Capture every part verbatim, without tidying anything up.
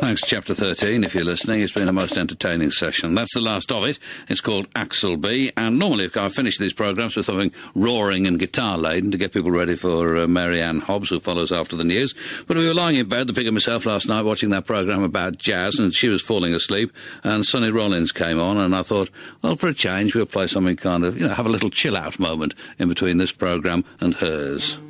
Thanks, Chapter thirteen, if you're listening. It's been a most entertaining session. That's the last of it. It's called Axel B. And normally I finish these programmes with something roaring and guitar-laden to get people ready for uh, Mary Ann Hobbs, who follows after the news. But we were lying in bed, the pig and myself, last night, watching that programme about jazz, and she was falling asleep, and Sonny Rollins came on, and I thought, well, for a change, we'll play something kind of, you know, have a little chill-out moment in between this programme and hers.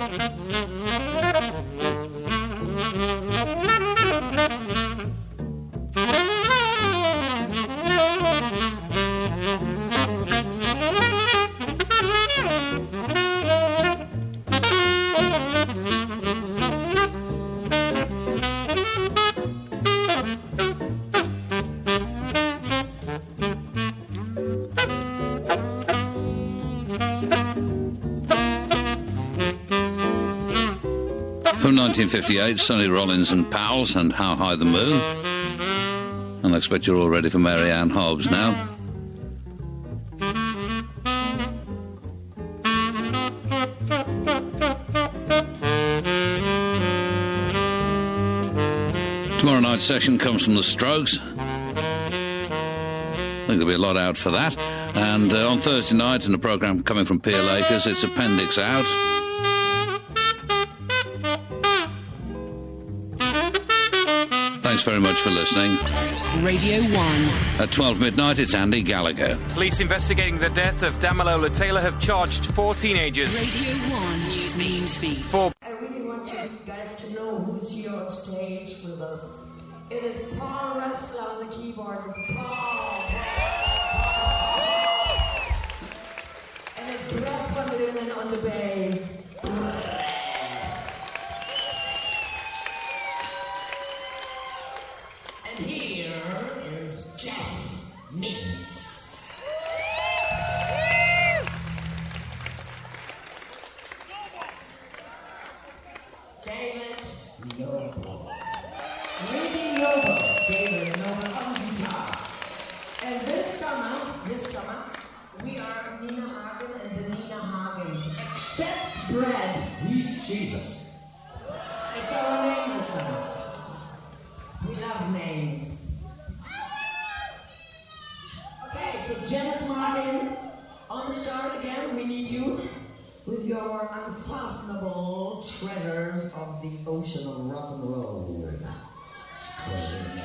From nineteen fifty-eight, Sonny Rollins and Pals and How High the Moon. And I expect you're all ready for Mary Ann Hobbs now. Tomorrow night's session comes from The Strokes. I think there'll be a lot out for that. And uh, on Thursday night, in the programme coming from Peel Acres, it's Appendix Out. Thanks very much for listening. Radio one. At twelve midnight, it's Andy Gallagher. Police investigating the death of Damilola Taylor have charged four teenagers. Radio one News Newsbeat. For I really want you guys to know who's here on stage with us. It is Paul Russell on the keyboards. It's Paul. And it's Brett Van Lunen on the bass. And here is Jeff Means. David Noble. Lady Noble. David Noble on guitar. And this summer, this summer, we are Nina Hagen and the Nina Hagens. Except Brad. He's Jesus. It's our name this summer. We love names. Okay, so Janice Martin, on the start again, we need you with your unfathomable treasures of the ocean of rock and roll. It's crazy.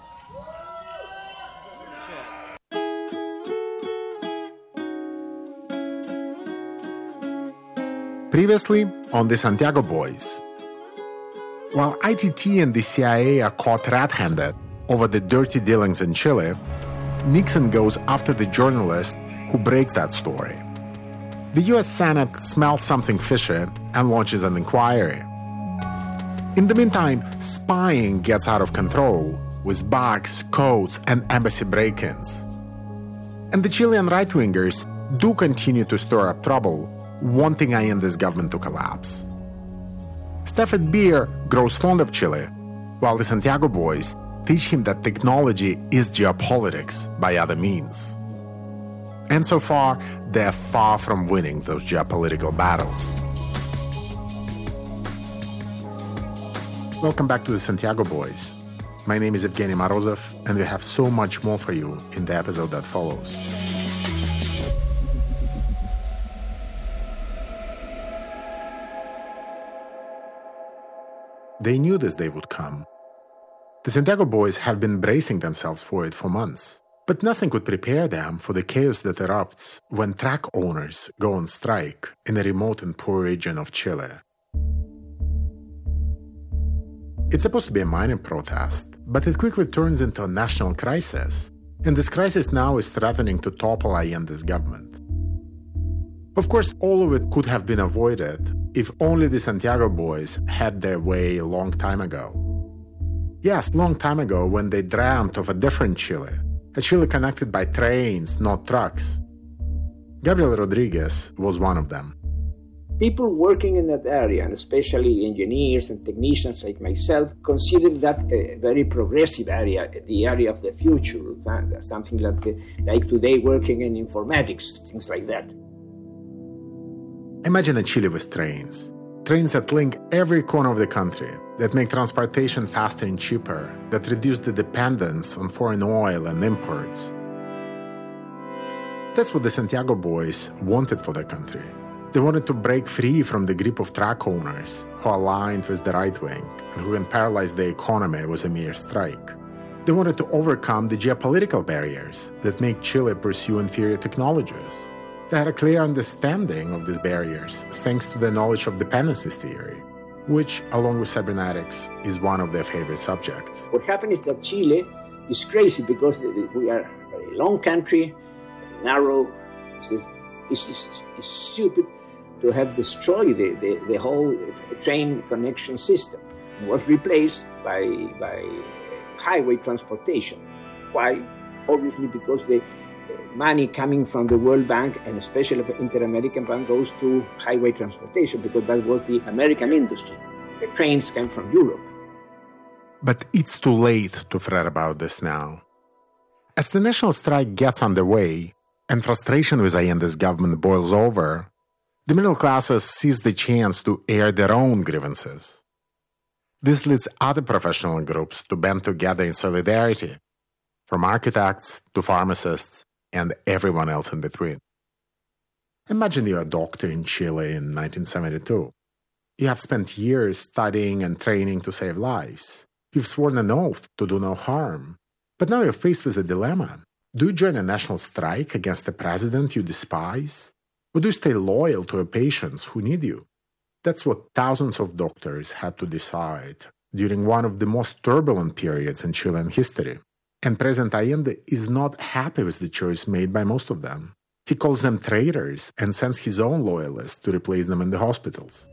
Previously on the Santiago Boys. While I T T and the C I A are caught red-handed over the dirty dealings in Chile, Nixon goes after the journalist who breaks that story. The U S Senate smells something fishy and launches an inquiry. In the meantime, spying gets out of control with bugs, codes, and embassy break-ins. And the Chilean right-wingers do continue to stir up trouble, wanting Allende's government to collapse. Stafford Beer grows fond of Chile, while the Santiago Boys teach him that technology is geopolitics by other means. And so far, they're far from winning those geopolitical battles. Welcome back to the Santiago Boys. My name is Evgeny Morozov, and we have so much more for you in the episode that follows. They knew this day would come. The Santiago Boys have been bracing themselves for it for months, but nothing could prepare them for the chaos that erupts when track owners go on strike in a remote and poor region of Chile. It's supposed to be a minor protest, but it quickly turns into a national crisis, and this crisis now is threatening to topple Allende's government. Of course, all of it could have been avoided if only the Santiago Boys had their way a long time ago. Yes, long time ago when they dreamt of a different Chile, a Chile connected by trains, not trucks. Gabriel Rodriguez was one of them. People working in that area, and especially engineers and technicians like myself, consider that a very progressive area, the area of the future, something like, like today working in informatics, things like that. Imagine a Chile with trains. Trains that link every corner of the country, that make transportation faster and cheaper, that reduce the dependence on foreign oil and imports. That's what the Santiago Boys wanted for their country. They wanted to break free from the grip of truck owners who aligned with the right wing and who can paralyze the economy with a mere strike. They wanted to overcome the geopolitical barriers that make Chile pursue inferior technologies. They had a clear understanding of these barriers thanks to the knowledge of dependency theory, which, along with cybernetics, is one of their favorite subjects. What happened is that Chile is crazy because we are a very long country, narrow. It's, it's, it's, it's stupid to have destroyed the, the, the whole train connection system. It was replaced by, by highway transportation. Why? Obviously because the money coming from the World Bank and especially the Inter-American Bank goes to highway transportation because that was the American industry. The trains came from Europe. But it's too late to fret about this now. As the national strike gets underway and frustration with Allende's government boils over, the middle classes seize the chance to air their own grievances. This leads other professional groups to band together in solidarity, from architects to pharmacists and everyone else in between. Imagine you're a doctor in Chile in nineteen seventy-two. You have spent years studying and training to save lives. You've sworn an oath to do no harm. But now you're faced with a dilemma. Do you join a national strike against the president you despise? Or do you stay loyal to your patients who need you? That's what thousands of doctors had to decide during one of the most turbulent periods in Chilean history. And President Allende is not happy with the choice made by most of them. He calls them traitors and sends his own loyalists to replace them in the hospitals.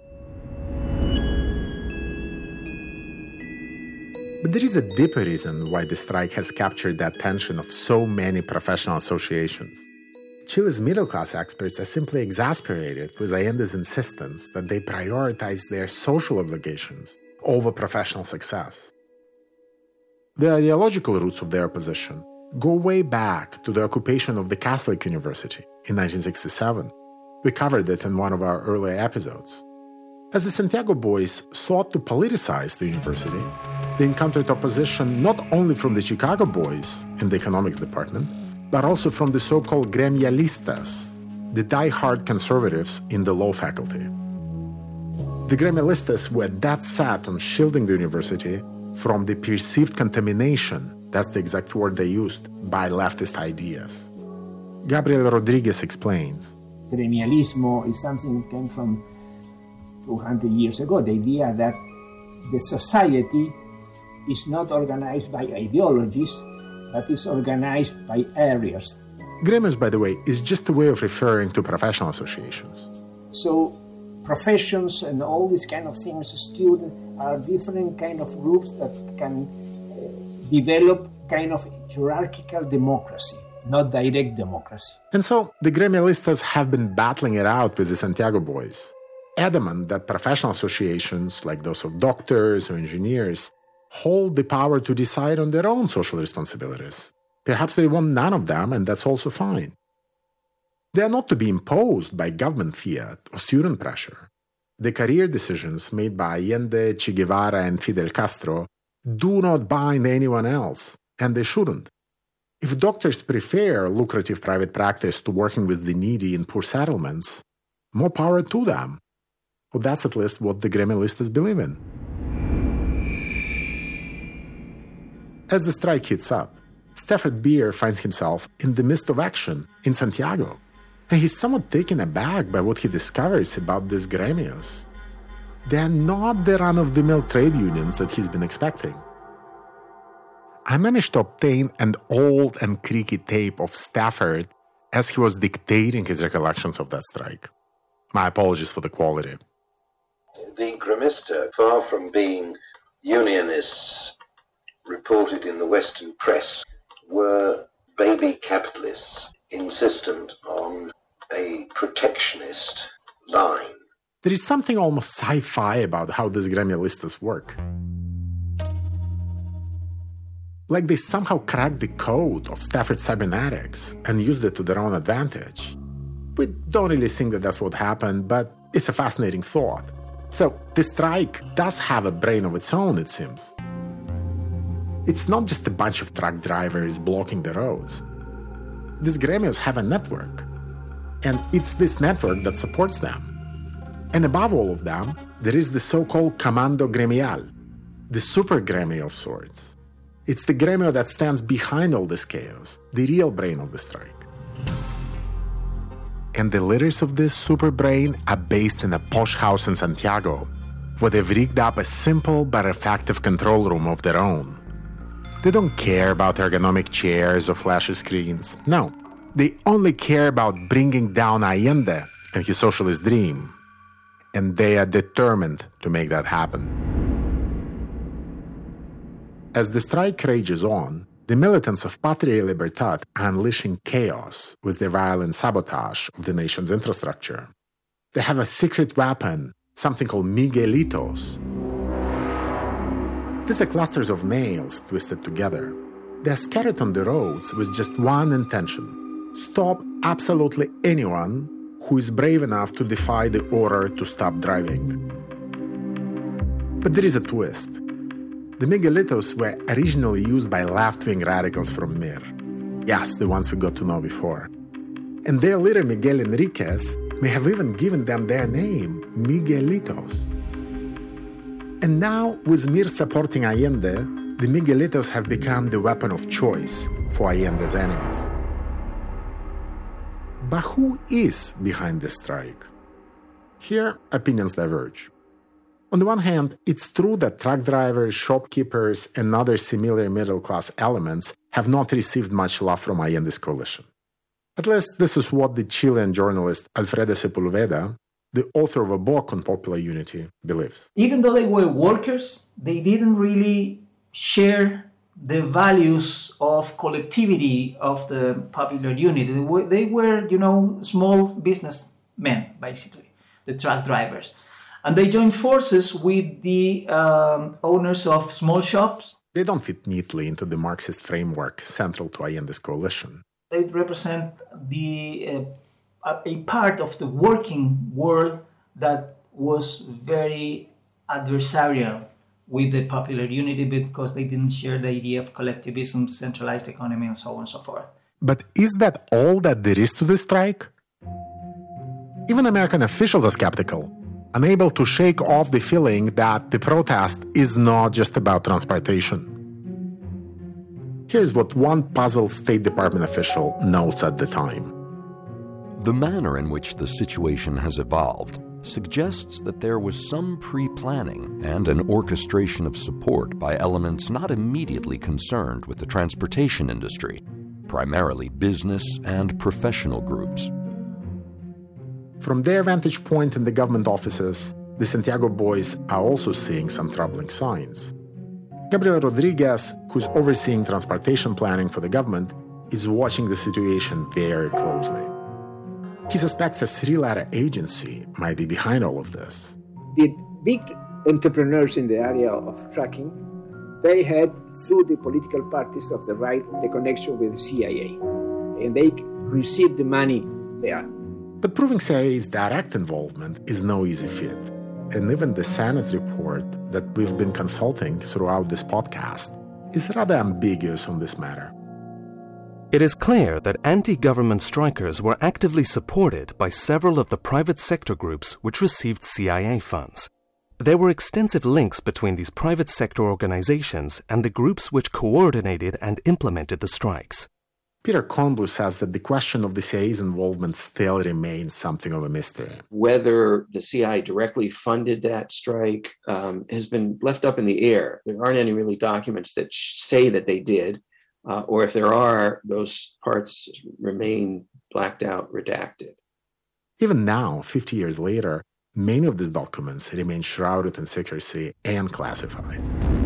But there is a deeper reason why the strike has captured the attention of so many professional associations. Chile's middle-class experts are simply exasperated with Allende's insistence that they prioritize their social obligations over professional success. The ideological roots of their opposition go way back to the occupation of the Catholic University in nineteen sixty-seven. We covered it in one of our earlier episodes. As the Santiago Boys sought to politicize the university, they encountered opposition not only from the Chicago Boys in the economics department, but also from the so-called gremialistas, the die-hard conservatives in the law faculty. The gremialistas were dead set on shielding the university from the perceived contamination, that's the exact word they used, by leftist ideas. Gabriel Rodriguez explains. Gremialismo is something that came from two hundred years ago, the idea that the society is not organized by ideologies, but is organized by areas. Gremios, by the way, is just a way of referring to professional associations. So professions and all these kind of things, students, are different kind of groups that can uh, develop kind of hierarchical democracy, not direct democracy. And so the gremialistas have been battling it out with the Santiago Boys, adamant that professional associations, like those of doctors or engineers, hold the power to decide on their own social responsibilities. Perhaps they want none of them, and that's also fine. They are not to be imposed by government fiat or student pressure. The career decisions made by Allende, Che Guevara, and Fidel Castro do not bind anyone else, and they shouldn't. If doctors prefer lucrative private practice to working with the needy in poor settlements, more power to them. Well, that's at least what the gremialistas believe in. As the strike heats up, Stafford Beer finds himself in the midst of action in Santiago, and he's somewhat taken aback by what he discovers about these gremios. They are not the run-of-the-mill trade unions that he's been expecting. I managed to obtain an old and creaky tape of Stafford as he was dictating his recollections of that strike. My apologies for the quality. The Gremista, far from being unionists reported in the Western press, were baby capitalists insistent on a protectionist line. There is something almost sci-fi about how these gremialistas work. Like they somehow cracked the code of Stafford cybernetics and used it to their own advantage. We don't really think that that's what happened, but it's a fascinating thought. So the strike does have a brain of its own, it seems. It's not just a bunch of truck drivers blocking the roads. These gremios have a network, and it's this network that supports them. And above all of them, there is the so-called Comando Gremial, the super gremio of sorts. It's the gremio that stands behind all this chaos, the real brain of the strike. and the leaders of this superbrain are based in a posh house in Santiago, where they've rigged up a simple but effective control room of their own. They don't care about ergonomic chairs or flashy screens. No, they only care about bringing down Allende and his socialist dream. And they are determined to make that happen. As the strike rages on, the militants of Patria y Libertad are unleashing chaos with their violent sabotage of the nation's infrastructure. They have a secret weapon, something called Miguelitos. These are clusters of nails twisted together. They are scattered on the roads with just one intention: stop absolutely anyone who is brave enough to defy the order to stop driving. But there is a twist. The Miguelitos were originally used by left-wing radicals from M I R. Yes, the ones we got to know before. And their leader, Miguel Enriquez, may have even given them their name, Miguelitos. And now, with M I R supporting Allende, the Miguelitos have become the weapon of choice for Allende's enemies. But who is behind the strike? Here, opinions diverge. On the one hand, it's true that truck drivers, shopkeepers, and other similar middle-class elements have not received much love from Allende's coalition. At least this is what the Chilean journalist Alfredo Sepulveda, the author of a book on popular unity, believes. Even though they were workers, they didn't really share the values of collectivity of the popular unity. They were, they were, you know, small businessmen, basically, the truck drivers. And they joined forces with the um, owners of small shops. They don't fit neatly into the Marxist framework central to Allende's coalition. They represent the uh, a part of the working world that was very adversarial with the popular unity because they didn't share the idea of collectivism, centralized economy, and so on and so forth. But is that all that there is to the strike? Even American officials are skeptical, unable to shake off the feeling that the protest is not just about transportation. Here's what one puzzled State Department official notes at the time. The manner in which the situation has evolved suggests that there was some pre-planning and an orchestration of support by elements not immediately concerned with the transportation industry, primarily business and professional groups. From their vantage point in the government offices, the Santiago boys are also seeing some troubling signs. Gabriel Rodriguez, who's overseeing transportation planning for the government, is watching the situation very closely. He suspects a three-letter agency might be behind all of this. The big entrepreneurs in the area of trucking, they had, through the political parties of the right, the connection with the C I A. And they received the money there. But proving C I A's direct involvement is no easy feat. And even the Senate report that we've been consulting throughout this podcast is rather ambiguous on this matter. It is clear that anti-government strikers were actively supported by several of the private sector groups which received C I A funds. There were extensive links between these private sector organizations and the groups which coordinated and implemented the strikes. Peter Kornblue says that the question of the C I A's involvement still remains something of a mystery. Whether the C I A directly funded that strike um, has been left up in the air. There aren't any really documents that say that they did. Uh, or if there are, those parts remain blacked out, redacted. Even now, fifty years later, many of these documents remain shrouded in secrecy and classified.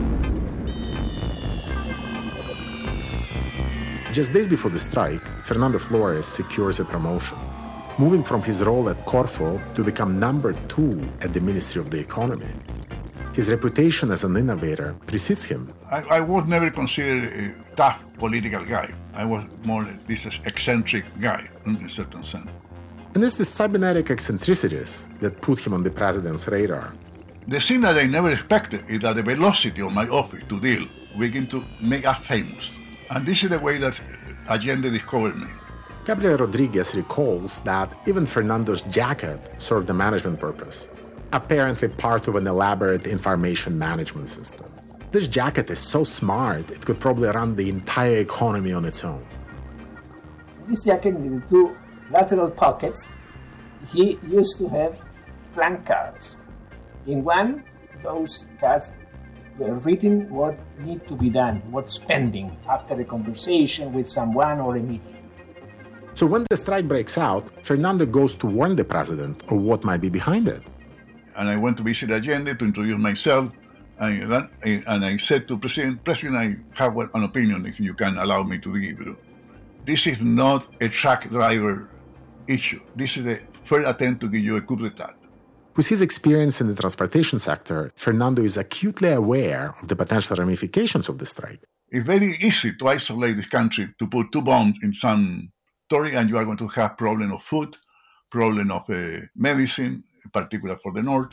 Just days before the strike, Fernando Flores secures a promotion, moving from his role at Corfo to become number two at the Ministry of the Economy. His reputation as an innovator precedes him. I, I was never considered a tough political guy. I was more this eccentric guy in a certain sense. And it's the cybernetic eccentricities that put him on the president's radar. The thing that I never expected is that the velocity of my office to deal began to make us famous. And this is the way that Allende discovered me. Gabriel Rodriguez recalls that even Fernando's jacket served a management purpose, apparently part of an elaborate information management system. This jacket is so smart, it could probably run the entire economy on its own. This jacket with two lateral pockets he used to have plank cards. In one, those cards were written what need to be done, what's pending after a conversation with someone or a meeting. So when the strike breaks out, Fernando goes to warn the president of what might be behind it. And I went to visit Allende to introduce myself. And, and I said to President, President, I have an opinion if you can allow me to give you. This is not a truck driver issue. This is a first attempt to give you a coup d'etat. With his experience in the transportation sector, Fernando is acutely aware of the potential ramifications of the strike. It's very easy to isolate this country, to put two bombs in some territory, and you are going to have problem of food, problem of uh, medicine, in particular for the north.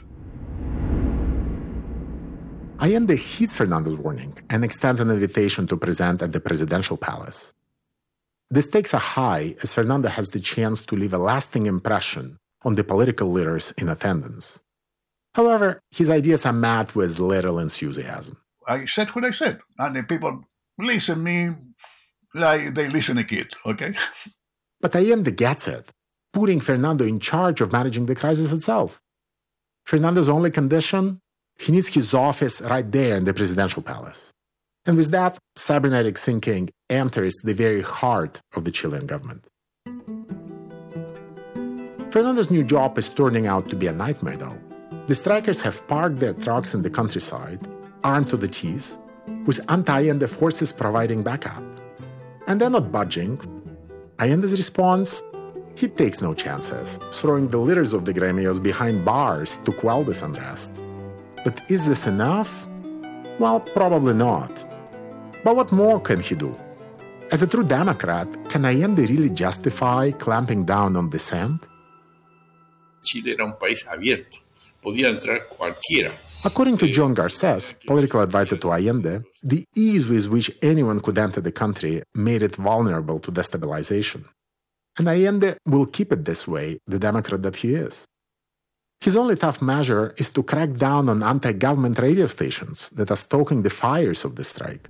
Allende heeds Fernando's warning and extends an invitation to present at the presidential palace. The stakes are high as Fernando has the chance to leave a lasting impression on the political leaders in attendance. However, his ideas are met with little enthusiasm. I said what I said, and the people listen me like they listen a kid, okay? But Allende gets it, putting Fernando in charge of managing the crisis itself. Fernando's only condition? He needs his office right there in the presidential palace. And with that, cybernetic thinking enters the very heart of the Chilean government. Fernando's new job is turning out to be a nightmare, though. The strikers have parked their trucks in the countryside, armed to the teeth, with anti-Allende forces providing backup. And they're not budging. Allende's response? He takes no chances, throwing the leaders of the gremios behind bars to quell this unrest. But is this enough? Well, probably not. But what more can he do? As a true Democrat, can Allende really justify clamping down on dissent? Chile era un país abierto. Podía entrar cualquiera. According to John Garces, political advisor to Allende, the ease with which anyone could enter the country made it vulnerable to destabilization. And Allende will keep it this way, the Democrat that he is. His only tough measure is to crack down on anti-government radio stations that are stoking the fires of the strike.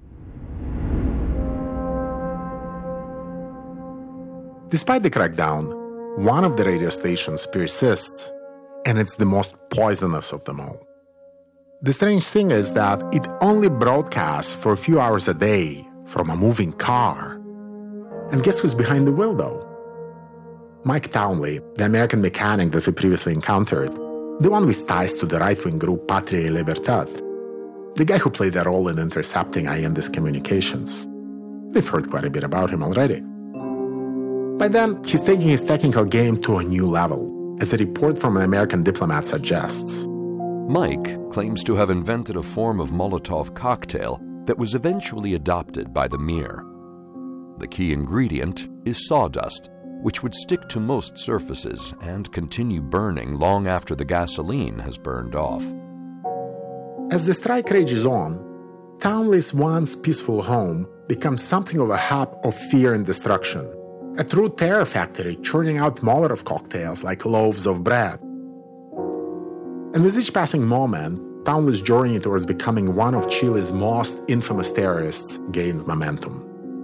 Despite the crackdown, one of the radio stations persists, and it's the most poisonous of them all. The strange thing is that it only broadcasts for a few hours a day from a moving car. And guess who's behind the wheel, though? Mike Townley, the American mechanic that we previously encountered, the one with ties to the right-wing group Patria y Libertad, the guy who played a role in intercepting Allende's communications. They've heard quite a bit about him already. By then, he's taking his technical game to a new level, as a report from an American diplomat suggests. Mike claims to have invented a form of Molotov cocktail that was eventually adopted by the Mir. The key ingredient is sawdust, which would stick to most surfaces and continue burning long after the gasoline has burned off. As the strike rages on, Townley's once peaceful home becomes something of a hub of fear and destruction, a true terror factory churning out Molotov cocktails like loaves of bread. And with each passing moment, Townley's journey towards becoming one of Chile's most infamous terrorists gains momentum.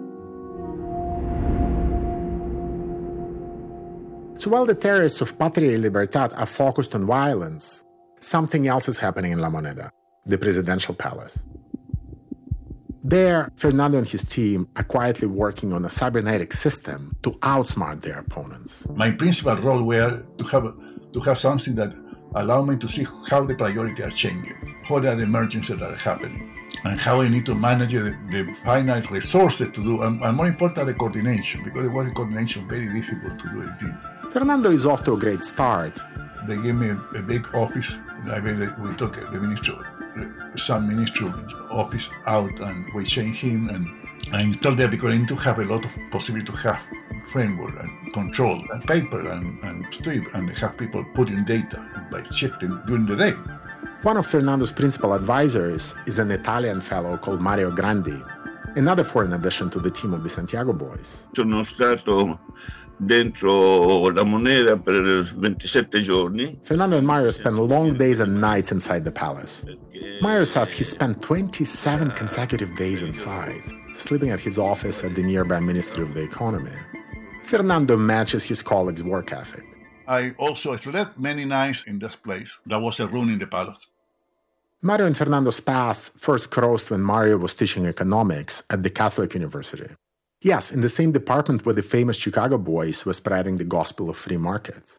So while the terrorists of Patria y Libertad are focused on violence, something else is happening in La Moneda, the presidential palace. There, Fernando and his team are quietly working on a cybernetic system to outsmart their opponents. My principal role was to have, to have something that allowed me to see how the priorities are changing, what are the emergencies that are happening, and how I need to manage the, the finite resources to do, and, and more important, the coordination, because it was the coordination very difficult to do it. Fernando is off to a great start. They gave me a, a big office. I mean, we took the minister, some minister office out, and we changed him. And I installed there because I need to have a lot of possibility to have framework and control and paper and, and strip, and have people putting data by shifting during the day. One of Fernando's principal advisors is an Italian fellow called Mario Grandi, another foreign addition to the team of the Santiago Boys. Sono stato dentro La Moneda per ventisette giorni. Fernando and Mario spent long days and nights inside the palace. Mario says he spent twenty-seven consecutive days inside, sleeping at his office at the nearby Ministry of the Economy. Fernando matches his colleagues' work ethic. I also slept many nights in this place. There was a room in the palace. Mario and Fernando's path first crossed when Mario was teaching economics at the Catholic University. Yes, in the same department where the famous Chicago Boys were spreading the gospel of free markets.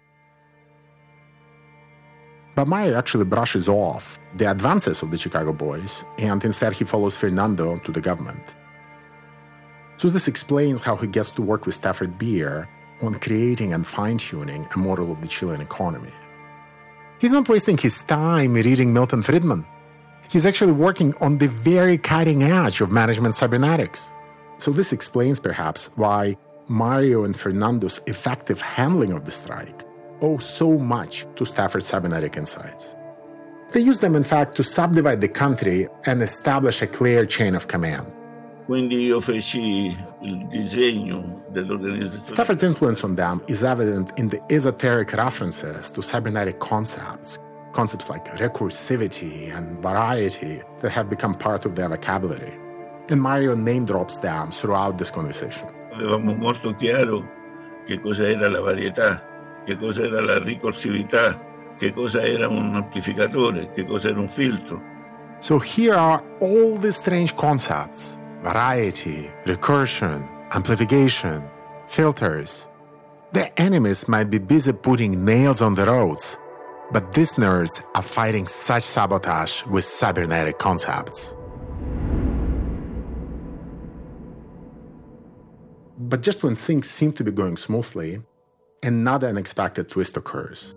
But Mario actually brushes off the advances of the Chicago Boys, and instead he follows Fernando to the government. So this explains how he gets to work with Stafford Beer on creating and fine-tuning a model of the Chilean economy. He's not wasting his time reading Milton Friedman. He's actually working on the very cutting edge of management cybernetics. So this explains, perhaps, why Mario and Fernando's effective handling of the strike owe so much to Stafford's cybernetic insights. They use them, in fact, to subdivide the country and establish a clear chain of command. Quindi io feci il disegno dell'organizzazione. Stafford's influence on them is evident in the esoteric references to cybernetic concepts, concepts like recursivity and variety that have become part of their vocabulary. And Mario name drops them throughout this conversation. Avevamo molto chiaro che cosa era la varietà, che cosa era la ricorsività, che cosa era un amplificatore, che cosa era un filtro. So here are all these strange concepts: variety, recursion, amplification, filters. The enemies might be busy putting nails on the roads, but these nerds are fighting such sabotage with cybernetic concepts. But just when things seem to be going smoothly, another unexpected twist occurs.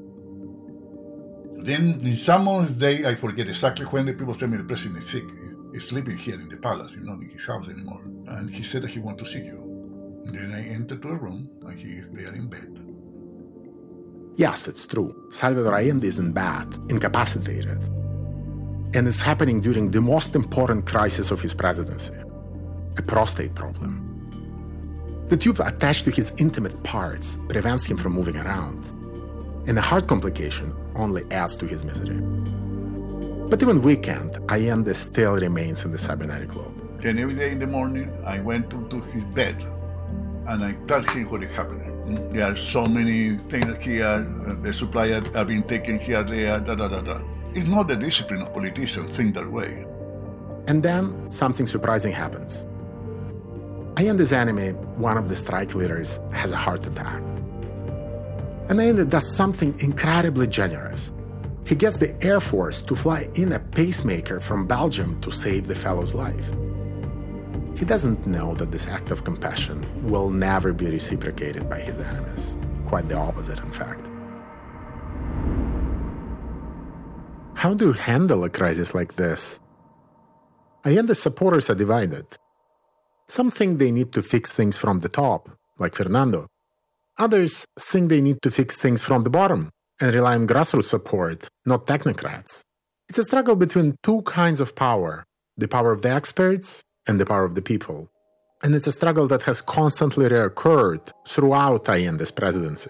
Then, in some day, I forget exactly when the people tell me the president is sick. He's sleeping here in the palace, not in his house anymore. And he said that he wants to see you. And then I enter to a room, and he is there in bed. Yes, it's true. Salvador Allende is in bed, incapacitated. And it's happening during the most important crisis of his presidency, a prostate problem. The tube attached to his intimate parts prevents him from moving around, and the heart complication only adds to his misery. But even weekend, Allende still remains in the cybernetic globe. Then every day in the morning, I went to, to his bed, and I told him what is happening. There are so many things here, uh, the supplier have been taken here, there, da da da da. It's not the discipline of politicians think that way. And then something surprising happens. Allende's enemy, one of the strike leaders, has a heart attack. And Allende does something incredibly generous. He gets the Air Force to fly in a pacemaker from Belgium to save the fellow's life. He doesn't know that this act of compassion will never be reciprocated by his enemies. Quite the opposite, in fact. How do you handle a crisis like this? Allende's supporters are divided. Some think they need to fix things from the top, like Fernando. Others think they need to fix things from the bottom and rely on grassroots support, not technocrats. It's a struggle between two kinds of power, the power of the experts and the power of the people. And it's a struggle that has constantly reoccurred throughout Allende's presidency.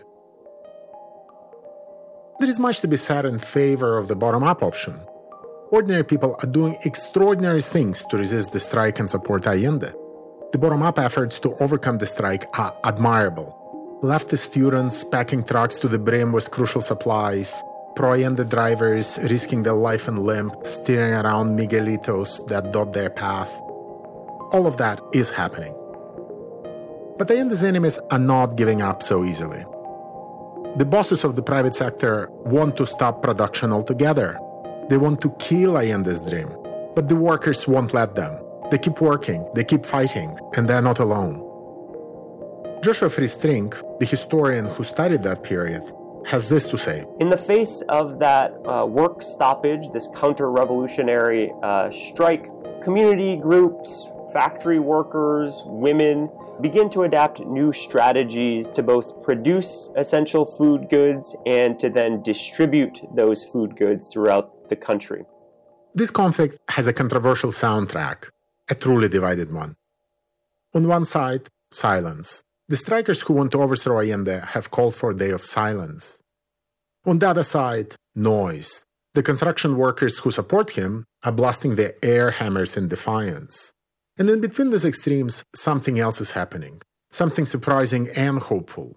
There is much to be said in favor of the bottom-up option. Ordinary people are doing extraordinary things to resist the strike and support Allende. The bottom-up efforts to overcome the strike are admirable. Leftist students packing trucks to the brim with crucial supplies, pro-Allende drivers risking their life and limb, steering around Miguelitos that dot their path. All of that is happening. But Allende's enemies are not giving up so easily. The bosses of the private sector want to stop production altogether. They want to kill Allende's dream, but the workers won't let them. They keep working, they keep fighting, and they're not alone. Joshua Friestring, the historian who studied that period, has this to say. In the face of that uh, work stoppage, this counter-revolutionary uh, strike, community groups, factory workers, women begin to adapt new strategies to both produce essential food goods and to then distribute those food goods throughout the country. This conflict has a controversial soundtrack, a truly divided one. On one side, silence. The strikers who want to overthrow Allende have called for a day of silence. On the other side, noise. The construction workers who support him are blasting their air hammers in defiance. And in between these extremes, something else is happening. Something surprising and hopeful.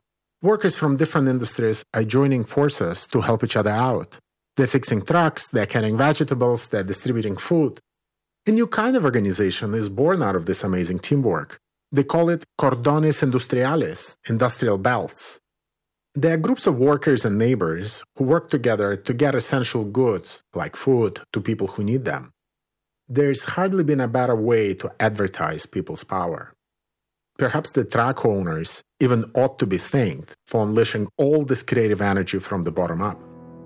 Workers from different industries are joining forces to help each other out. They're fixing trucks, they're canning vegetables, they're distributing food. A new kind of organization is born out of this amazing teamwork. They call it cordones industriales, industrial belts. They are groups of workers and neighbors who work together to get essential goods, like food, to people who need them. There's hardly been a better way to advertise people's power. Perhaps the truck owners even ought to be thanked for unleashing all this creative energy from the bottom up.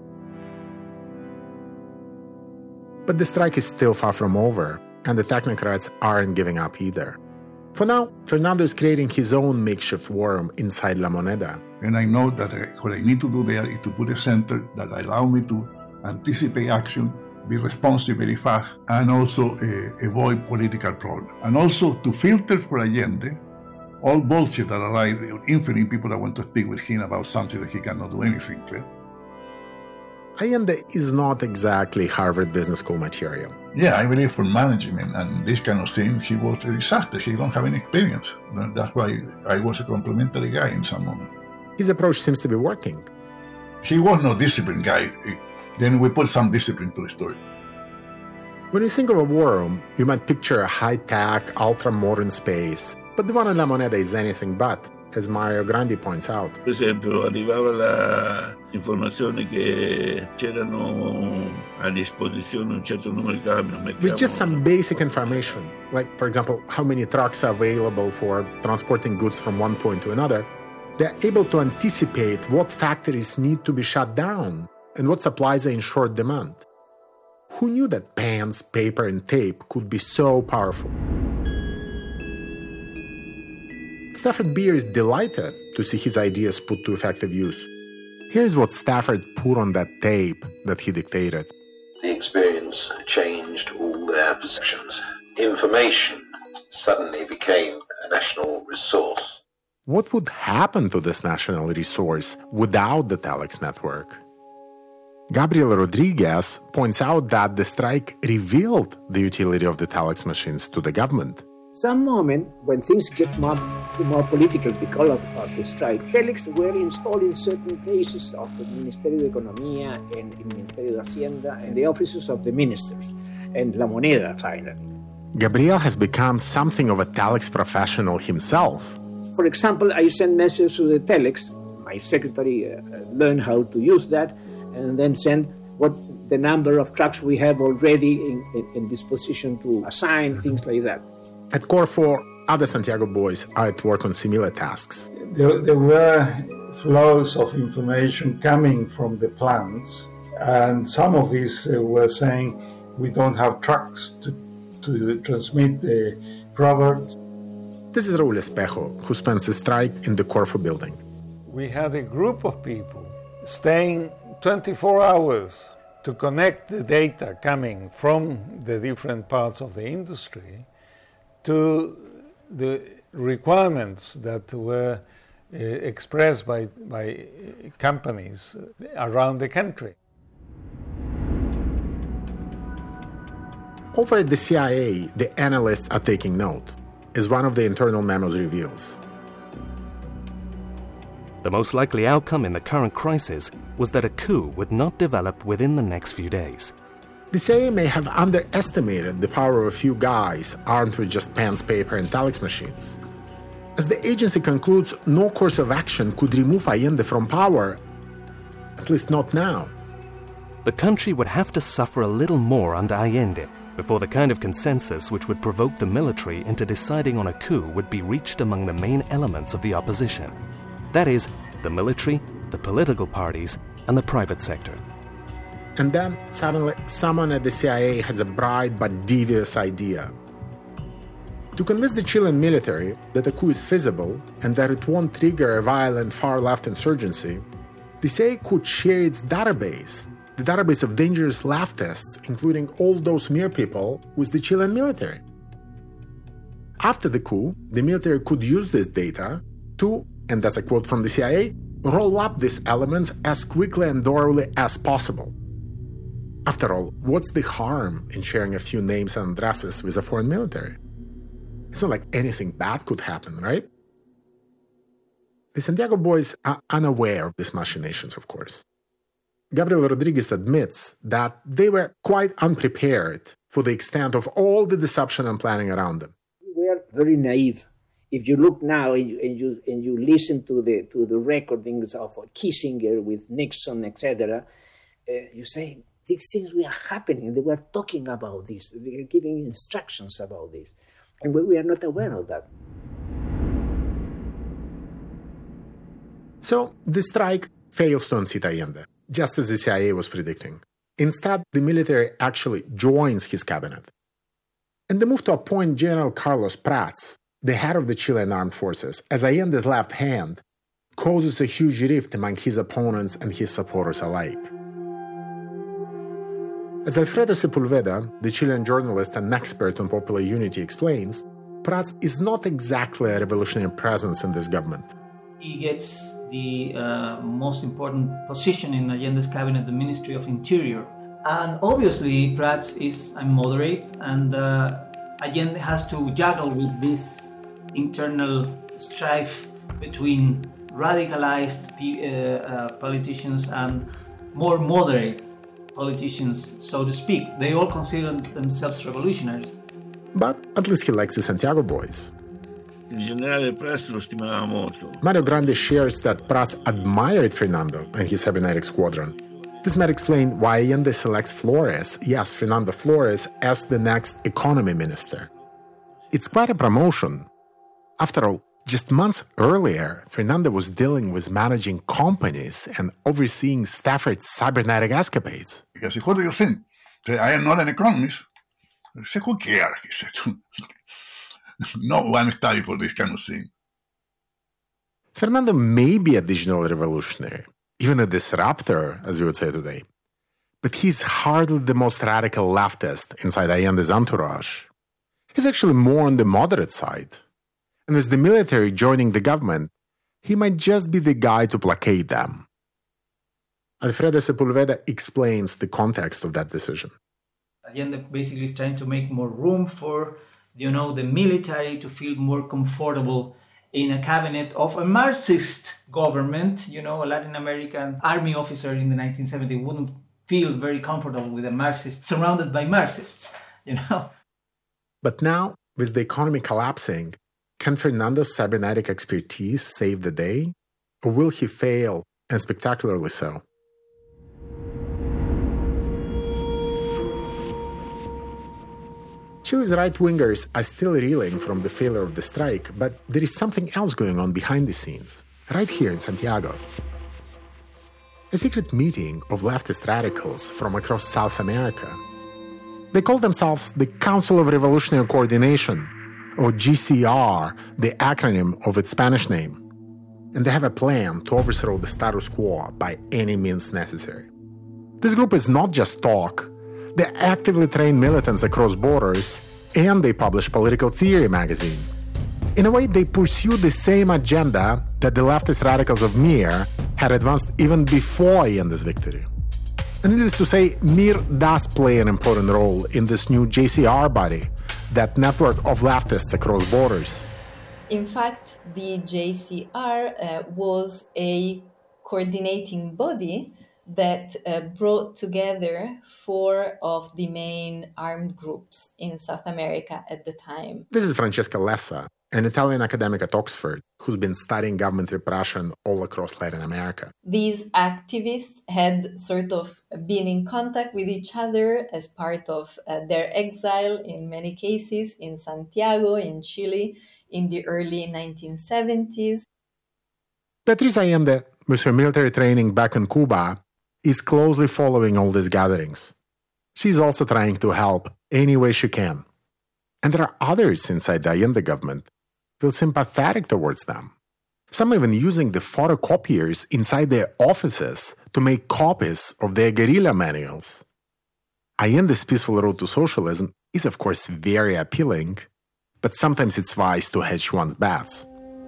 But the strike is still far from over, and the technocrats aren't giving up either. For now, Fernando is creating his own makeshift war room inside La Moneda. And I know that I, what I need to do there is to put a center that allow me to anticipate action, be responsive very fast, and also uh, avoid political problems. And also to filter for Allende all bullshit that arrive, infinite people that want to speak with him about something that he cannot do anything with. Allende is not exactly Harvard Business School material. Yeah, I believe for management and this kind of thing, he was a disaster. He don't have any experience. That's why I was a complimentary guy in some moment. His approach seems to be working. He was no disciplined guy. Then we put some discipline to the story. When you think of a war room, you might picture a high-tech, ultra-modern space. But the one in La Moneda is anything but, as Mario Grandi points out. Per esempio, arrivava la informazione che c'erano a disposizione un certo numero di camion. With just some basic information, like, for example, how many trucks are available for transporting goods from one point to another, they're able to anticipate what factories need to be shut down and what supplies are in short demand. Who knew that pens, paper, and tape could be so powerful? Stafford Beer is delighted to see his ideas put to effective use. Here's what Stafford put on that tape that he dictated. The experience changed all their perceptions. Information suddenly became a national resource. What would happen to this national resource without the telex network? Gabriel Rodriguez points out that the strike revealed the utility of the telex machines to the government. Some moment when things get more, more political because of, of the strike, telex were installed in certain places of the Ministerio de Economía and the Ministerio de Hacienda and the offices of the ministers, and La Moneda finally. Gabriel has become something of a telex professional himself. For example, I send messages to the telex. My secretary uh, learned how to use that, and then send what the number of trucks we have already in, in, in disposition to assign, things like that. At Corfo, other Santiago boys are at work on similar tasks. There, there were flows of information coming from the plants, and some of these uh, were saying we don't have trucks to, to transmit the product. This is Raúl Espejo, who spends the strike in the Corfo building. We had a group of people staying twenty-four hours to connect the data coming from the different parts of the industry to the requirements that were uh, expressed by, by companies around the country. Over at the C I A, the analysts are taking note, as one of the internal memos reveals. The most likely outcome in the current crisis was that a coup would not develop within the next few days. The C I A may have underestimated the power of a few guys armed with just pens, paper, and telex machines. As the agency concludes, no course of action could remove Allende from power, at least not now. The country would have to suffer a little more under Allende before the kind of consensus which would provoke the military into deciding on a coup would be reached among the main elements of the opposition. That is, the military, the political parties, and the private sector. And then, suddenly, someone at the C I A has a bright but devious idea. To convince the Chilean military that a coup is feasible and that it won't trigger a violent far-left insurgency, the C I A could share its database, the database of dangerous leftists, including all those mere people, with the Chilean military. After the coup, the military could use this data to, and that's a quote from the C I A, roll up these elements as quickly and thoroughly as possible. After all, what's the harm in sharing a few names and addresses with a foreign military? It's not like anything bad could happen, right? The Santiago boys are unaware of these machinations, of course. Gabriel Rodriguez admits that they were quite unprepared for the extent of all the deception and planning around them. We are very naive. If you look now and you, and you, and you listen to the, to the recordings of Kissinger with Nixon, et cetera, uh, you say, these things were happening. They were talking about this. They were giving instructions about this. And we, we are not aware of that. So the strike fails to unseat Allende, just as the C I A was predicting. Instead, the military actually joins his cabinet. And the move to appoint General Carlos Prats, the head of the Chilean armed forces, as Allende's left hand, causes a huge rift among his opponents and his supporters alike. As Alfredo Sepulveda, the Chilean journalist and expert on popular unity, explains, Prats is not exactly a revolutionary presence in this government. He gets the uh, most important position in Allende's cabinet, the Ministry of Interior. And obviously, Prats is a moderate, and uh, Allende has to juggle with this internal strife between radicalized uh, uh, politicians and more moderate politicians, so to speak. They all consider themselves revolutionaries. But at least he likes the Santiago boys. Il generale Prats lo stimava molto. Mario Grande shares that Prats admired Fernando and his cybernetic squadron. This might explain why Allende selects Flores, yes, Fernando Flores, as the next economy minister. It's quite a promotion. After all, just months earlier, Fernando was dealing with managing companies and overseeing Stafford's cybernetic escapades. Because what do you think? I am not an economist. I said, who cares? He said, no one study for this kind of thing. Fernando may be a digital revolutionary, even a disruptor, as we would say today. But he's hardly the most radical leftist inside Allende's entourage. He's actually more on the moderate side. And as the military joining the government, he might just be the guy to placate them. Alfredo Sepulveda explains the context of that decision. Allende basically is trying to make more room for, you know, the military to feel more comfortable in a cabinet of a Marxist government. You know, a Latin American army officer in the nineteen seventies wouldn't feel very comfortable with a Marxist surrounded by Marxists, you know. But now, with the economy collapsing, can Fernando's cybernetic expertise save the day? Or will he fail, and spectacularly so? Chile's right-wingers are still reeling from the failure of the strike, but there is something else going on behind the scenes, right here in Santiago. A secret meeting of leftist radicals from across South America. They call themselves the Council of Revolutionary Coordination, or G C R, the acronym of its Spanish name. And they have a plan to overthrow the status quo by any means necessary. This group is not just talk. They actively train militants across borders, and they publish Political Theory magazine. In a way, they pursue the same agenda that the leftist radicals of M I R had advanced even before Allende's victory. And needless to say, M I R does play an important role in this new J C R body, that network of leftists across borders. In fact, the J C R uh, was a coordinating body that uh, brought together four of the main armed groups in South America at the time. This is Francesca Lessa, an Italian academic at Oxford who's been studying government repression all across Latin America. These activists had sort of been in contact with each other as part of uh, their exile, in many cases, in Santiago, in Chile, in the early nineteen seventies. Beatriz Allende, with her military training back in Cuba, is closely following all these gatherings. She's also trying to help any way she can. And there are others inside the Allende government who feel sympathetic towards them. Some even using the photocopiers inside their offices to make copies of their guerrilla manuals. Allende's peaceful road to socialism is of course very appealing, but sometimes it's wise to hedge one's bets.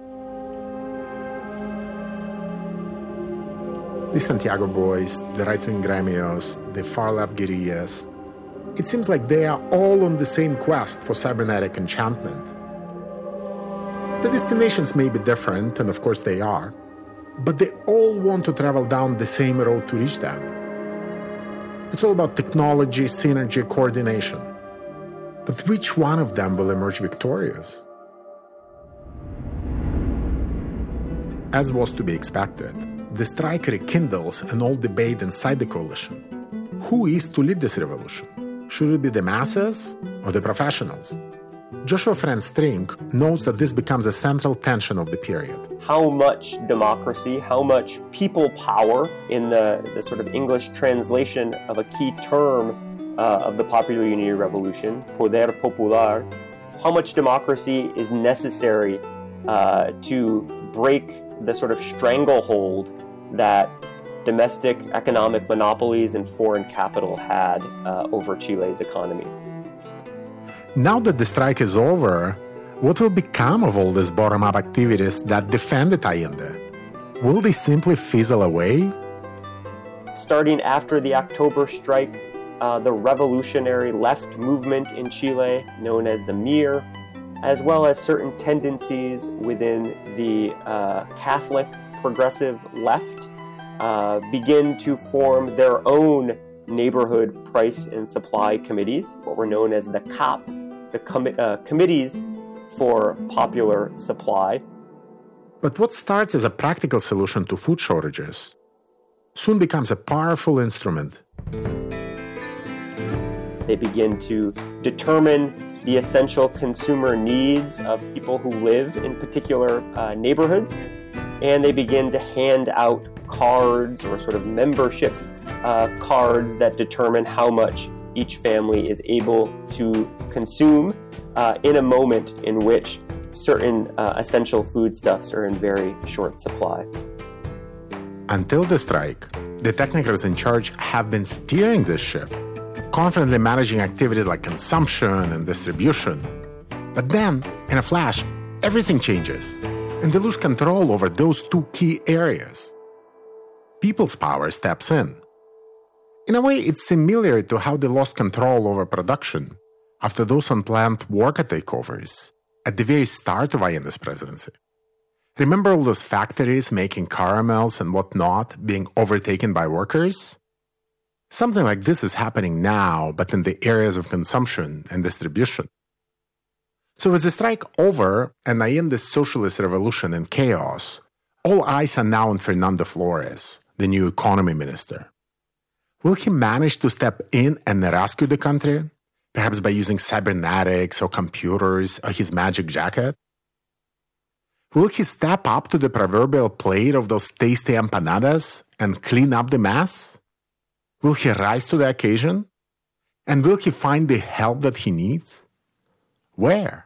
The Santiago boys, the right-wing gremios, the far-left guerrillas, it seems like they are all on the same quest for cybernetic enchantment. The destinations may be different, and of course they are, but they all want to travel down the same road to reach them. It's all about technology, synergy, coordination. But which one of them will emerge victorious? As was to be expected, the strike rekindles an old debate inside the coalition. Who is to lead this revolution? Should it be the masses or the professionals? Joshua Franz Strink knows that this becomes a central tension of the period. How much democracy, how much people power, in the, the sort of English translation of a key term uh, of the Popular Unity Revolution, poder popular, how much democracy is necessary uh, to break the sort of stranglehold that domestic economic monopolies and foreign capital had uh, over Chile's economy. Now that the strike is over, what will become of all these bottom-up activities that defended Allende? Will they simply fizzle away? Starting after the October strike, uh, the revolutionary left movement in Chile, known as the M I R, as well as certain tendencies within the uh, Catholic progressive left, uh, begin to form their own neighborhood price and supply committees, what were known as the C O P, the com- uh, Committees for Popular Supply. But what starts as a practical solution to food shortages soon becomes a powerful instrument. They begin to determine the essential consumer needs of people who live in particular uh, neighborhoods, and they begin to hand out cards or sort of membership uh, cards that determine how much each family is able to consume uh, in a moment in which certain uh, essential foodstuffs are in very short supply. Until the strike, the technocrats in charge have been steering this ship, confidently managing activities like consumption and distribution. But then, in a flash, everything changes, and they lose control over those two key areas. People's power steps in. In a way, it's similar to how they lost control over production after those unplanned worker takeovers at the very start of Allende's presidency. Remember all those factories making caramels and whatnot being overtaken by workers? Something like this is happening now, but in the areas of consumption and distribution. So with the strike over and Allende's socialist revolution in chaos, all eyes are now on Fernando Flores, the new economy minister. Will he manage to step in and rescue the country, perhaps by using cybernetics or computers or his magic jacket? Will he step up to the proverbial plate of those tasty empanadas and clean up the mess? Will he rise to the occasion? And will he find the help that he needs? Where?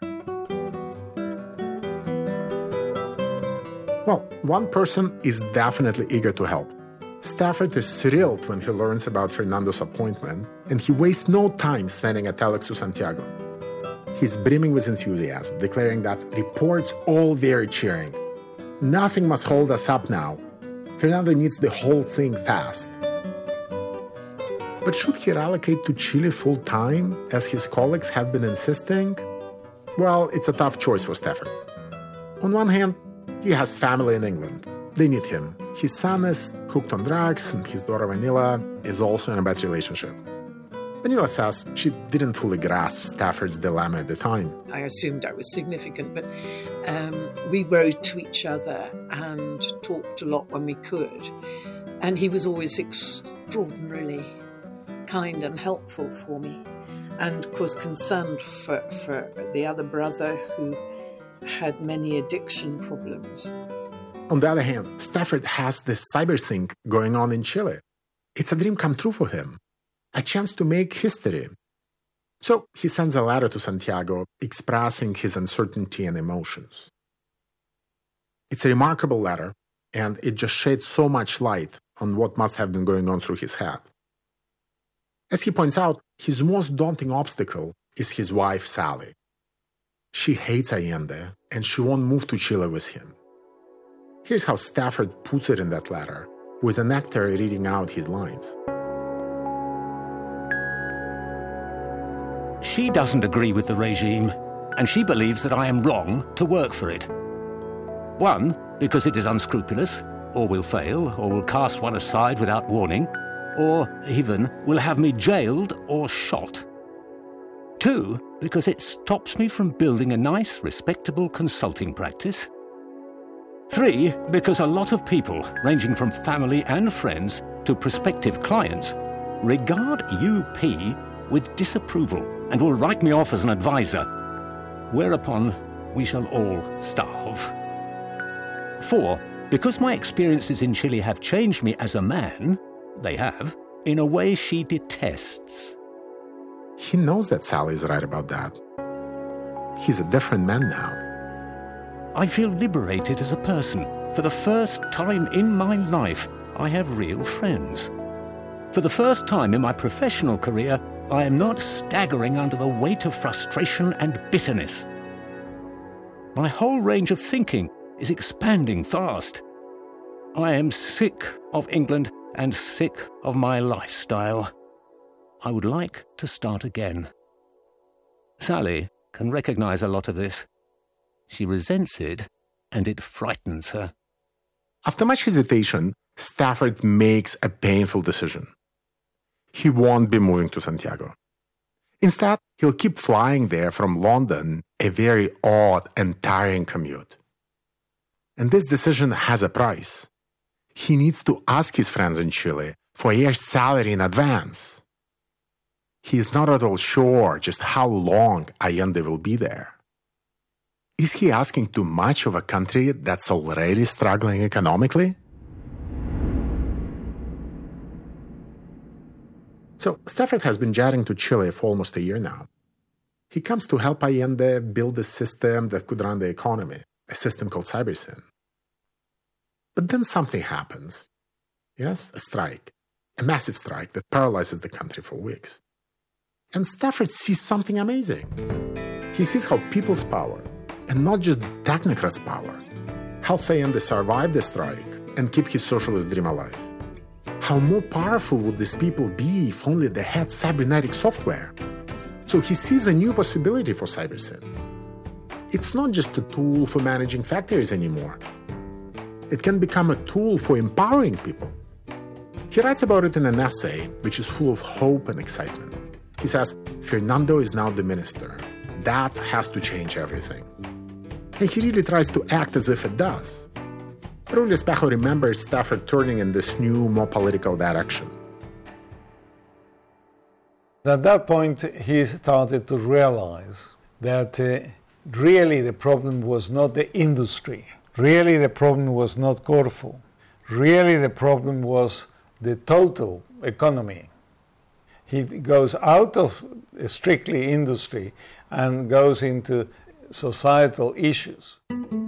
Well, one person is definitely eager to help. Stafford is thrilled when he learns about Fernando's appointment, and he wastes no time sending a telex to Santiago. He's brimming with enthusiasm, declaring that reports all very cheering. Nothing must hold us up now. Fernando needs the whole thing fast. But should he relocate to Chile full-time, as his colleagues have been insisting? Well, it's a tough choice for Stafford. On one hand, he has family in England. They need him. His son is hooked on drugs, and his daughter Vanilla is also in a bad relationship. Vanilla says she didn't fully grasp Stafford's dilemma at the time. I assumed I was significant, but um, we wrote to each other and talked a lot when we could. And he was always extraordinarily kind and helpful for me, and of course concerned for, for the other brother who had many addiction problems. On the other hand, Stafford has this cyber thing going on in Chile. It's a dream come true for him, a chance to make history. So he sends a letter to Santiago expressing his uncertainty and emotions. It's a remarkable letter, and it just sheds so much light on what must have been going on through his head. As he points out, his most daunting obstacle is his wife, Sally. She hates Allende, and she won't move to Chile with him. Here's how Stafford puts it in that letter, with an actor reading out his lines. She doesn't agree with the regime. and she believes that I am wrong to work for it. One, because it is unscrupulous, or will fail, or will cast one aside without warning, or even will have me jailed or shot. Two, because it stops me from building a nice, respectable consulting practice. Three, because a lot of people, ranging from family and friends to prospective clients, regard U P with disapproval and will write me off as an advisor, whereupon we shall all starve. Four, because my experiences in Chile have changed me as a man, they have, in a way she detests. He knows that Sally is right about that. He's a different man now. I feel liberated as a person. For the first time in my life, I have real friends. For the first time in my professional career, I am not staggering under the weight of frustration and bitterness. My whole range of thinking is expanding fast. I am sick of England and sick of my lifestyle. I would like to start again. Sally can recognize a lot of this. She resents it, and it frightens her. After much hesitation, Stafford makes a painful decision. He won't be moving to Santiago. Instead, he'll keep flying there from London, a very odd and tiring commute. And this decision has a price. He needs to ask his friends in Chile for a year's salary in advance. He is not at all sure just how long Allende will be there. Is he asking too much of a country that's already struggling economically? So Stafford has been jetting to Chile for almost a year now. He comes to help Allende build a system that could run the economy, a system called Cybersyn. But then something happens. Yes, a strike, a massive strike that paralyzes the country for weeks. And Stafford sees something amazing. He sees how people's power, and not just the technocrats' power, helps Allende survive the strike and keep his socialist dream alive. How more powerful would these people be if only they had cybernetic software? So he sees a new possibility for Cybersyn. It's not just a tool for managing factories anymore. It can become a tool for empowering people. He writes about it in an essay which is full of hope and excitement. He says, Fernando is now the minister. That has to change everything. And he really tries to act as if it does. Raul Espejo remembers Stafford turning in this new, more political direction. At that point, he started to realize that uh, really the problem was not the industry. Really the problem was not Corfu. Really the problem was the total economy. He goes out of strictly industry and goes into societal issues.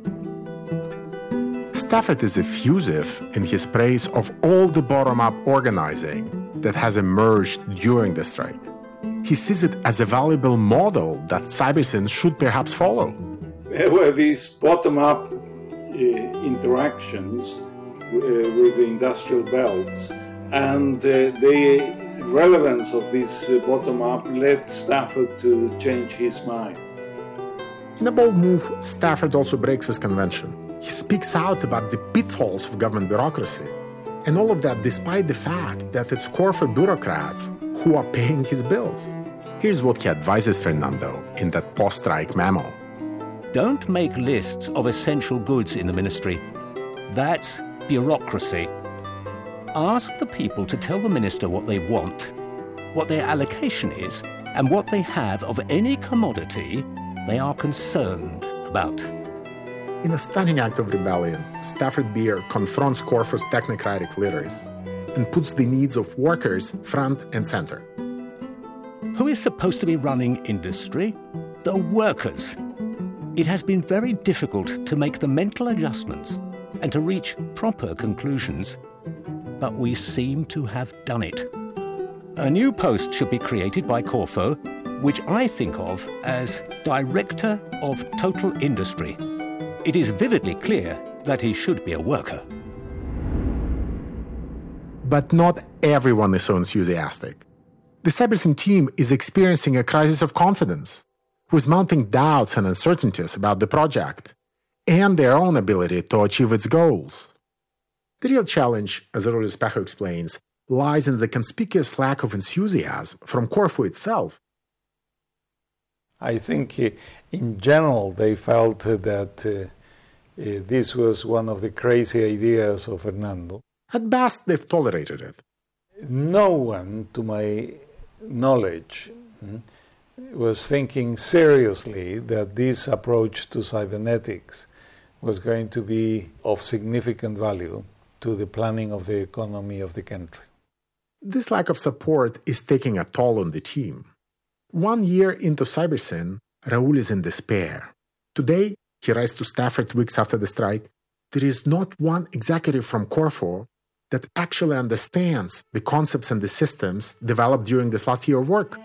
Stafford is effusive in his praise of all the bottom-up organizing that has emerged during the strike. He sees it as a valuable model that Cybersyn should perhaps follow. There were these bottom-up uh, interactions uh, with the industrial belts, and uh, the relevance of this uh, bottom-up led Stafford to change his mind. In a bold move, Stafford also breaks with convention. He speaks out about the pitfalls of government bureaucracy. And all of that despite the fact that it's Corfu bureaucrats who are paying his bills. Here's what he advises Fernando in that post-strike memo. Don't make lists of essential goods in the ministry. That's bureaucracy. Ask the people to tell the minister what they want, what their allocation is, and what they have of any commodity they are concerned about. In a stunning act of rebellion, Stafford Beer confronts Corfu's technocratic leaders and puts the needs of workers front and center. Who is supposed to be running industry? The workers. It has been very difficult to make the mental adjustments and to reach proper conclusions, but we seem to have done it. A new post should be created by Corfu, which I think of as Director of Total Industry. It is vividly clear that he should be a worker. But not everyone is so enthusiastic. The Cybersyn team is experiencing a crisis of confidence. who is mounting doubts and uncertainties about the project and their own ability to achieve its goals. The real challenge, as Aurelius Pejo explains, lies in the conspicuous lack of enthusiasm from Corfu itself. I think uh, in general they felt uh, that uh, uh, this was one of the crazy ideas of Fernando. At best, they've tolerated it. No one, to my knowledge, mm, was thinking seriously that this approach to cybernetics was going to be of significant value to the planning of the economy of the country. This lack of support is taking a toll on the team. One year into CyberSyn, Raul is in despair. Today, he writes to Stafford weeks after the strike, there is not one executive from Corfu that actually understands the concepts and the systems developed during this last year of work.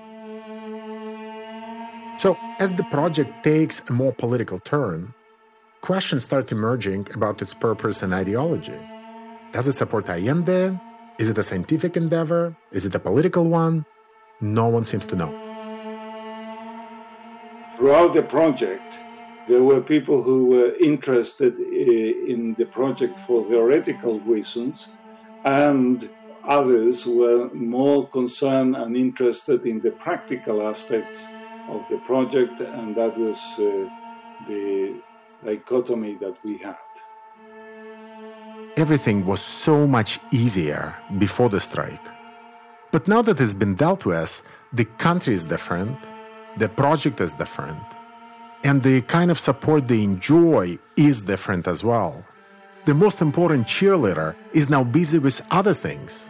So, as the project takes a more political turn, questions start emerging about its purpose and ideology. Does it support Allende? Is it a scientific endeavor? Is it a political one? No one seems to know. Throughout the project, there were people who were interested in the project for theoretical reasons, and others were more concerned and interested in the practical aspects of the project, and that was uh, the dichotomy that we had. Everything was so much easier before the strike. But now that it's been dealt with, the country is different, the project is different, and the kind of support they enjoy is different as well. The most important cheerleader is now busy with other things.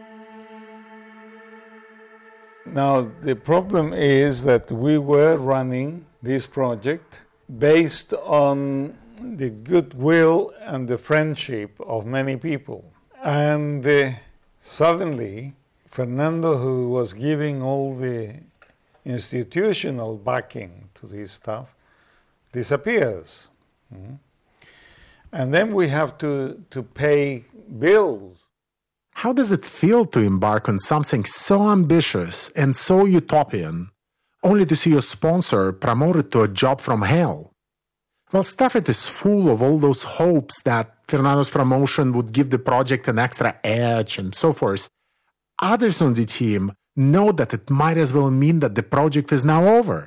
Now, the problem is that we were running this project based on the goodwill and the friendship of many people. And uh, suddenly, Fernando, who was giving all the institutional backing to this stuff, disappears. Mm-hmm. And then we have to, to pay bills. How does it feel to embark on something so ambitious and so utopian, only to see your sponsor promoted to a job from hell? Well, Stafford is full of all those hopes that Fernando's promotion would give the project an extra edge and so forth. Others on the team know that it might as well mean that the project is now over.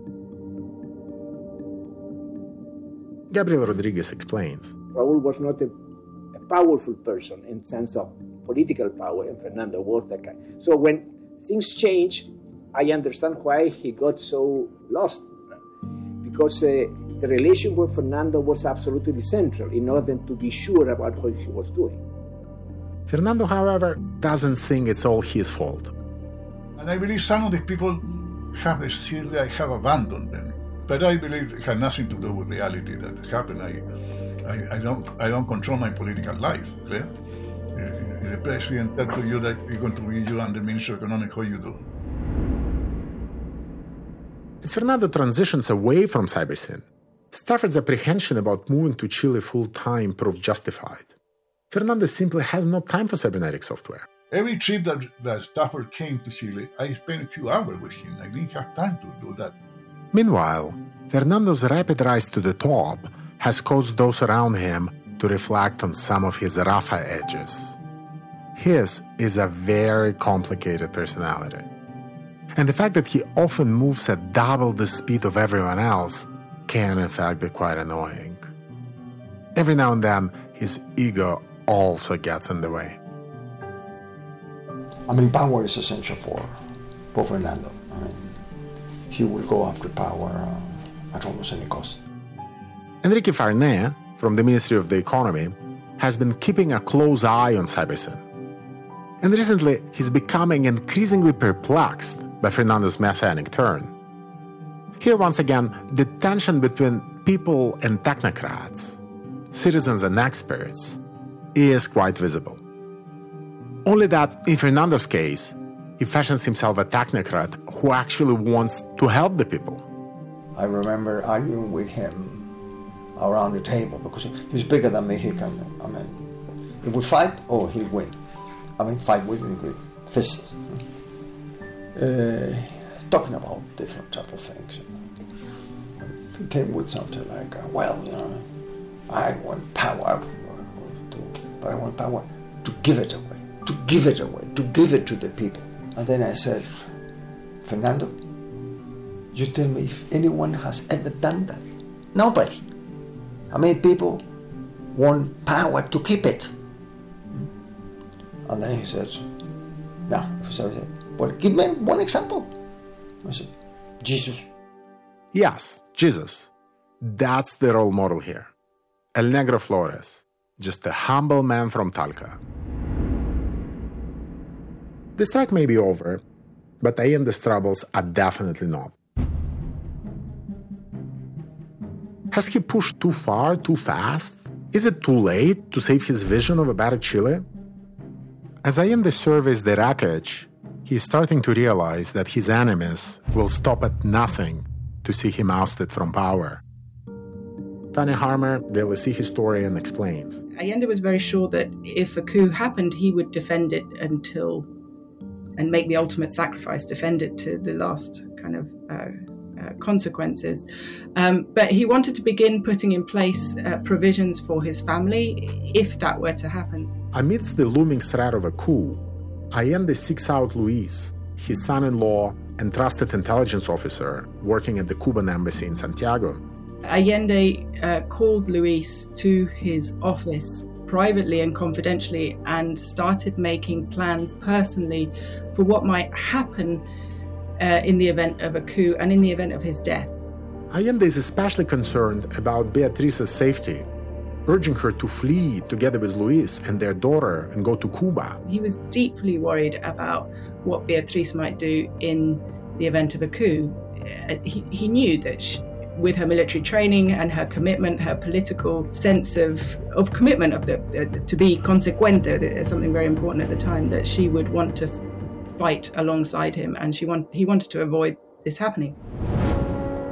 Gabriel Rodriguez explains. Raul was not a, a powerful person in the sense of political power, and Fernando was that guy. So when things change, I understand why he got so lost. Because uh, the relation with Fernando was absolutely central in order to be sure about what he was doing. Fernando, however, doesn't think it's all his fault. And I believe some of the people have still, I have abandoned them. But I believe it had nothing to do with reality that happened. I, I, I don't, I don't control my political life. Yeah? Uh, the president tells you that he's going to be you and the Minister of Economics, how you do. As Fernando transitions away from CyberSyn, Stafford's apprehension about moving to Chile full-time proved justified. Fernando simply has no time for cybernetic software. Every trip that, that Stafford came to Chile, I spent a few hours with him. I didn't have time to do that. Meanwhile, Fernando's rapid rise to the top has caused those around him to reflect on some of his rougher edges. His is a very complicated personality. And the fact that he often moves at double the speed of everyone else can in fact be quite annoying. Every now and then, his ego also gets in the way. I mean, power is essential for, for Fernando. I mean, he will go after power uh, at almost any cost. Enrique Farnet, from the Ministry of the Economy, has been keeping a close eye on CyberSyn. And recently, he's becoming increasingly perplexed by Fernando's messianic turn. Here, once again, the tension between people and technocrats, citizens and experts, is quite visible. Only that, in Fernando's case, he fashions himself a technocrat who actually wants to help the people. I remember arguing with him around the table because he's bigger than me. He can, I mean, if we fight, oh, he'll win. I mean, fight with, with fists. Uh, talking about different type of things. You know. He came with something like, uh, well, you know, I want power, but I want power to give it away, to give it away, to give it to the people. And then I said, Fernando, you tell me if anyone has ever done that. Nobody. I mean, people want power to keep it. And then he says, no. So I said, well, give me one example. I said, Jesus. Yes, Jesus. That's the role model here. El Negro Flores, just a humble man from Talca. The strike may be over, but Allende's troubles are definitely not. Has he pushed too far, too fast? Is it too late to save his vision of a better Chile? As Allende surveys the wreckage, he's starting to realize that his enemies will stop at nothing to see him ousted from power. Tanya Harmer, the L S E historian, explains. Allende was very sure that if a coup happened, he would defend it until, and make the ultimate sacrifice, defend it to the last kind of uh, uh, consequences. Um, but he wanted to begin putting in place uh, provisions for his family if that were to happen. Amidst the looming threat of a coup, Allende seeks out Luis, his son-in-law and trusted intelligence officer working at the Cuban embassy in Santiago. Allende uh, called Luis to his office privately and confidentially and started making plans personally for what might happen uh, in the event of a coup and in the event of his death. Allende is especially concerned about Beatrice's safety, urging her to flee together with Luis and their daughter and go to Cuba. He was deeply worried about what Beatrice might do in the event of a coup. He, he knew that she, with her military training and her commitment, her political sense of, of commitment of the, uh, to be consecuente, something very important at the time, that she would want to fight alongside him, and she want, he wanted to avoid this happening.